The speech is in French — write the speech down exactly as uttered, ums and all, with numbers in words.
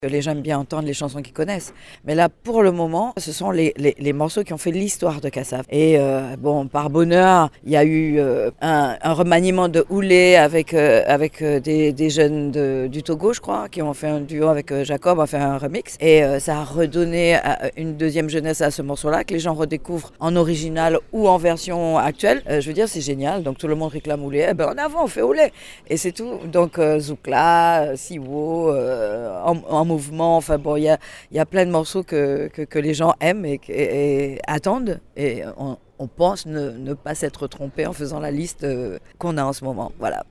Les gens aiment bien entendre les chansons qu'ils connaissent. Mais là, pour le moment, ce sont les, les, les morceaux qui ont fait l'histoire de Kassav. Et euh, bon, par bonheur, il y a eu euh, un, un remaniement de Oulé avec, euh, avec euh, des, des jeunes de, du Togo, je crois, qui ont fait un duo avec euh, Jacob, ont fait un remix. Et euh, ça a redonné euh, une deuxième jeunesse à ce morceau-là, que les gens redécouvrent en original ou en version actuelle. Euh, je veux dire, c'est génial. Donc tout le monde réclame Oulé. Eh ben, en avant, on fait Oulé. Et c'est tout. Donc euh, Zoukla, Siwo, euh, en, en mouvement, enfin bon, il y a, y a plein de morceaux que, que, que les gens aiment et, et, et attendent, et on, on pense ne, ne pas s'être trompé en faisant la liste qu'on a en ce moment, voilà.